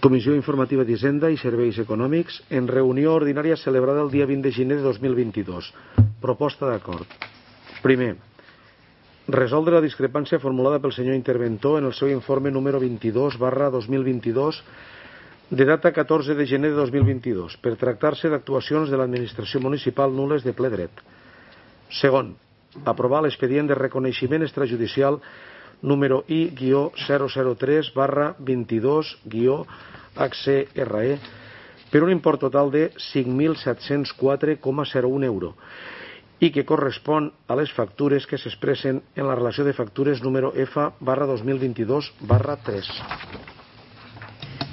Comissió Informativa d'Hisenda i Serveis Econòmics, en reunió ordinària celebrada el dia 20 de gener de 2022. Proposta d'acord. Primer, resoldre la discrepància formulada pel senyor interventor en el seu informe número 22/2022 de data 14 de gener de 2022 per tractar-se d'actuacions de l'administració municipal nules de ple dret. Segon, aprovar l'expedient de reconeixement extrajudicial número I-003/22-HCRE per un import total de 5.704,01 euro i que correspon a les factures que s'expressen en la relació de factures número F/2022/3.